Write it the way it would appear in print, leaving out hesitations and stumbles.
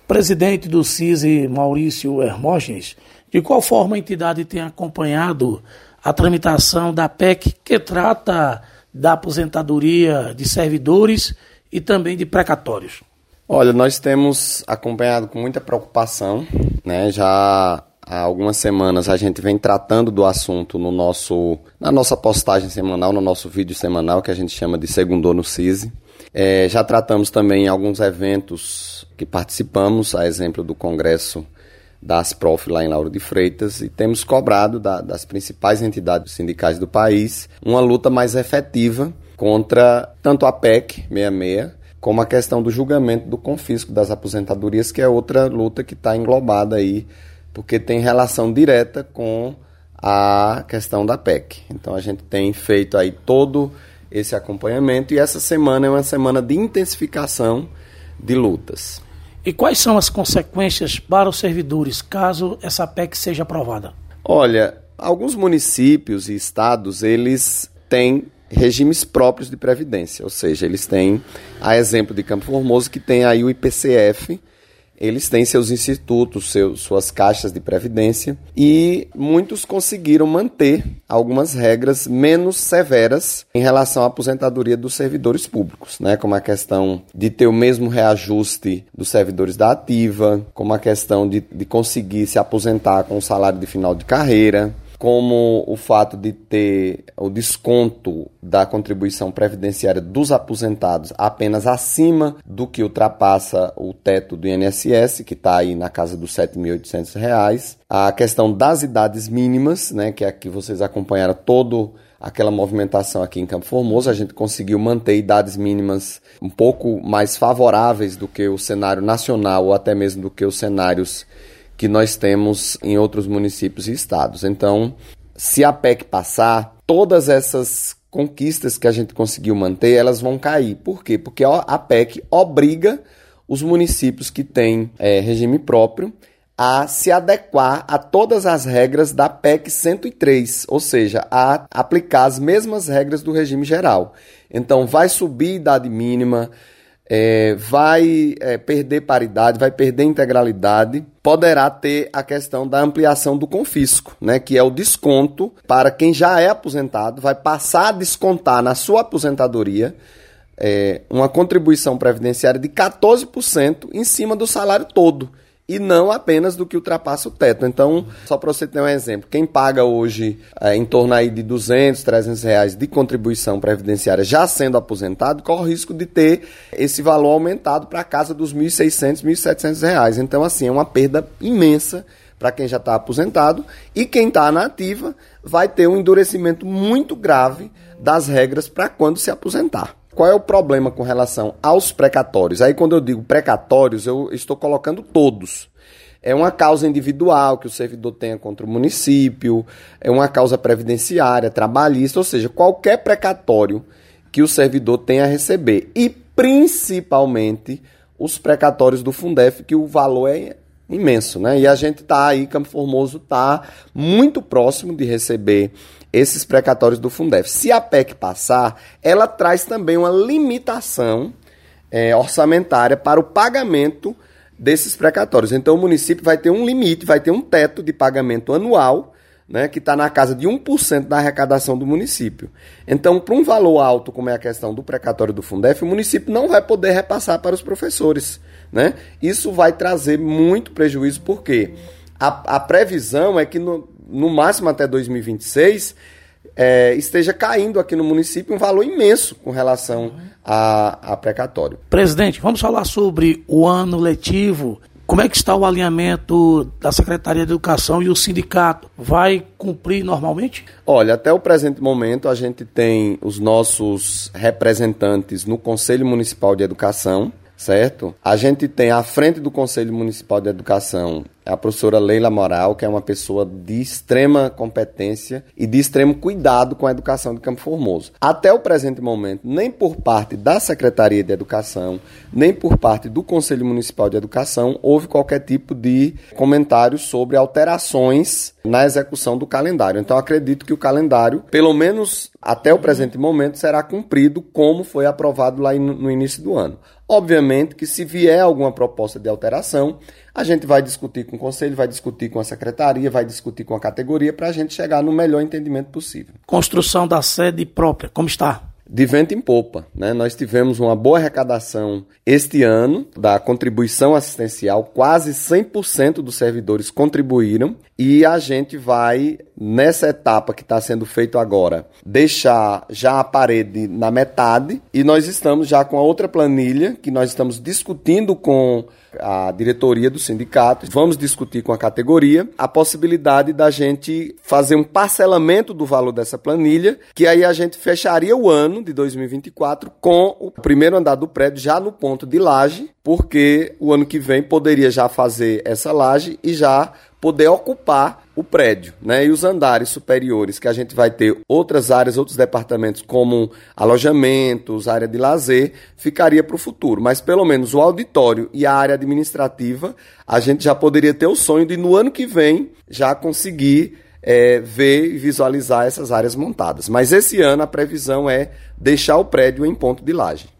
Presidente do CISI, Maurício Hermógenes, de qual forma a entidade tem acompanhado a tramitação da PEC que trata da aposentadoria de servidores e também de precatórios? Olha, nós temos acompanhado com muita preocupação, né? Já há algumas semanas a gente vem tratando do assunto na nossa postagem semanal, no nosso vídeo semanal, que a gente chama de Segundou no CISI. Já tratamos também em alguns eventos que participamos, a exemplo do Congresso da Asprof lá em Lauro de Freitas, e temos cobrado das principais entidades sindicais do país uma luta mais efetiva contra tanto a PEC 66, como a questão do julgamento do confisco das aposentadorias, que é outra luta que está englobada aí, porque tem relação direta com a questão da PEC. Então a gente tem feito aí todo esse acompanhamento, e essa semana é uma semana de intensificação de lutas. E quais são as consequências para os servidores caso essa PEC seja aprovada? Olha, alguns municípios e estados, eles têm regimes próprios de previdência, ou seja, eles têm, a exemplo de Campo Formoso, que tem aí o IPCF, eles têm seus institutos, suas caixas de previdência, e muitos conseguiram manter algumas regras menos severas em relação à aposentadoria dos servidores públicos, né? Como a questão de ter o mesmo reajuste dos servidores da ativa, como a questão de conseguir se aposentar com o salário de final de carreira, como o fato de ter o desconto da contribuição previdenciária dos aposentados apenas acima do que ultrapassa o teto do INSS, que está aí na casa dos R$ 7.800. A questão das idades mínimas, né, que aqui vocês acompanharam toda aquela movimentação aqui em Campo Formoso, a gente conseguiu manter idades mínimas um pouco mais favoráveis do que o cenário nacional ou até mesmo do que os cenários que nós temos em outros municípios e estados. Então, se a PEC passar, todas essas conquistas que a gente conseguiu manter, elas vão cair. Por quê? Porque a PEC obriga os municípios que têm regime próprio a se adequar a todas as regras da PEC 103, ou seja, a aplicar as mesmas regras do regime geral. Então, vai subir a idade mínima, vai perder paridade, vai perder integralidade, poderá ter a questão da ampliação do confisco, né, que é o desconto para quem já é aposentado, vai passar a descontar na sua aposentadoria uma contribuição previdenciária de 14% em cima do salário todo, e não apenas do que ultrapassa o teto. Então, só para você ter um exemplo, quem paga hoje em torno aí de R$200, R$300 de contribuição previdenciária já sendo aposentado, corre o risco de ter esse valor aumentado para a casa dos R$1.600, R$1.700. Então, assim, é uma perda imensa para quem já está aposentado, e quem está na ativa vai ter um endurecimento muito grave das regras para quando se aposentar. Qual é o problema com relação aos precatórios? Aí, quando eu digo precatórios, eu estou colocando todos. É uma causa individual que o servidor tenha contra o município, é uma causa previdenciária, trabalhista, ou seja, qualquer precatório que o servidor tenha a receber. E, principalmente, os precatórios do Fundef, que o valor é imenso, né? E a gente está aí, Campo Formoso está muito próximo de receber esses precatórios do Fundef. Se a PEC passar, ela traz também uma limitação orçamentária para o pagamento desses precatórios. Então, o município vai ter um limite, vai ter um teto de pagamento anual, né, que está na casa de 1% da arrecadação do município. Então, para um valor alto, como é a questão do precatório do Fundef, o município não vai poder repassar para os professores, né? Isso vai trazer muito prejuízo, porque a previsão é que no máximo até 2026, esteja caindo aqui no município um valor imenso com relação a precatório. Presidente, vamos falar sobre o ano letivo. Como é que está o alinhamento da Secretaria de Educação e o sindicato? Vai cumprir normalmente? Olha, até o presente momento a gente tem os nossos representantes no Conselho Municipal de Educação, certo? A gente tem à frente do Conselho Municipal de Educação é a professora Leila Moral, que é uma pessoa de extrema competência e de extremo cuidado com a educação de Campo Formoso. Até o presente momento, nem por parte da Secretaria de Educação, nem por parte do Conselho Municipal de Educação, houve qualquer tipo de comentário sobre alterações na execução do calendário. Então, acredito que o calendário, pelo menos até o presente momento, será cumprido como foi aprovado lá no início do ano. Obviamente que se vier alguma proposta de alteração, a gente vai discutir com o Conselho, vai discutir com a Secretaria, vai discutir com a categoria para a gente chegar no melhor entendimento possível. Construção da sede própria, como está? De vento em popa, né? Nós tivemos uma boa arrecadação este ano da contribuição assistencial, quase 100% dos servidores contribuíram e a gente vai, nessa etapa que está sendo feito agora, deixar já a parede na metade e nós estamos já com a outra planilha que nós estamos discutindo com a diretoria do sindicato, vamos discutir com a categoria a possibilidade da gente fazer um parcelamento do valor dessa planilha, que aí a gente fecharia o ano de 2024 com o primeiro andar do prédio já no ponto de laje, porque o ano que vem poderia já fazer essa laje e já poder ocupar o prédio, né? E os andares superiores, que a gente vai ter outras áreas, outros departamentos como alojamentos, área de lazer, ficaria para o futuro. Mas pelo menos o auditório e a área administrativa, a gente já poderia ter o sonho de no ano que vem já conseguir ver e visualizar essas áreas montadas. Mas esse ano a previsão é deixar o prédio em ponto de laje.